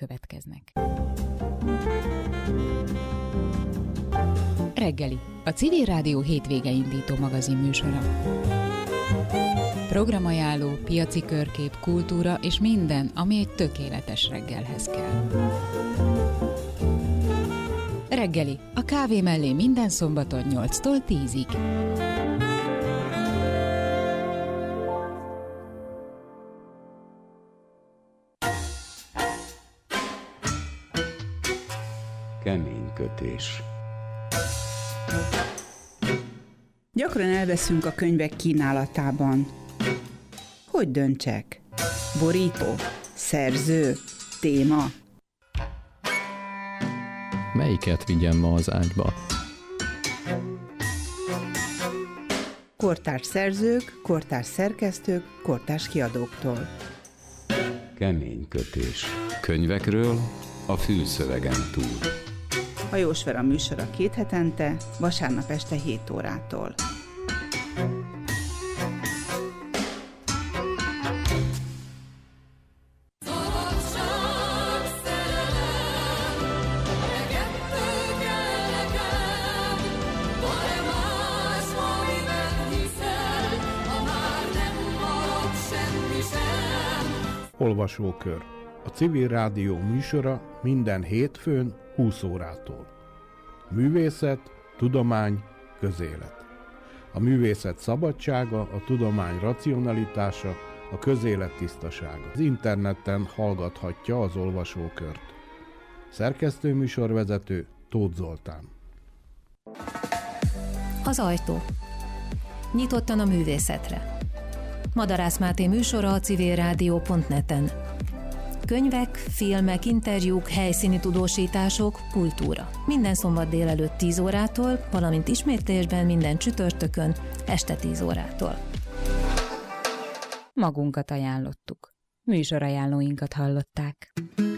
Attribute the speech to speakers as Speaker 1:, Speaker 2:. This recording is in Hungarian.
Speaker 1: következnek. Reggeli, a Civil Rádió hétvége indító magazin műsora. Programajánló, piaci körkép, kultúra és minden, ami egy tökéletes reggelhez kell. Reggeli, a kávé mellé minden szombaton 8-tól 10-ig.
Speaker 2: Keménykötés.
Speaker 3: Gyakran elveszünk a könyvek kínálatában. Hogy döntsek? Borító? Szerző? Téma?
Speaker 4: Melyiket vigyem ma az ágyba?
Speaker 3: Kortárs szerzők, kortárs szerkesztők, kortárs kiadóktól.
Speaker 2: Keménykötés. Könyvekről a fülszövegen túl.
Speaker 3: Hajós Vera műsora 2 hetente, vasárnap este 7 órától.
Speaker 5: Olvasókör. A Civil Rádió műsora minden hétfőn 20 órától. Művészet, tudomány, közélet. A művészet szabadsága, a tudomány racionalitása, a közélet tisztasága. Az interneten hallgathatja az olvasókört. Szerkesztő műsorvezető Tóth Zoltán.
Speaker 6: Az ajtó. Nyitottan a művészetre. Madarász Máté műsora a civilrádió.net-en. Könyvek, filmek, interjúk, helyszíni tudósítások, kultúra. Minden szombat délelőtt 10 órától, valamint ismétlésben minden csütörtökön este 10 órától.
Speaker 1: Magunkat ajánlottuk. Műsorajánlóinkat hallották.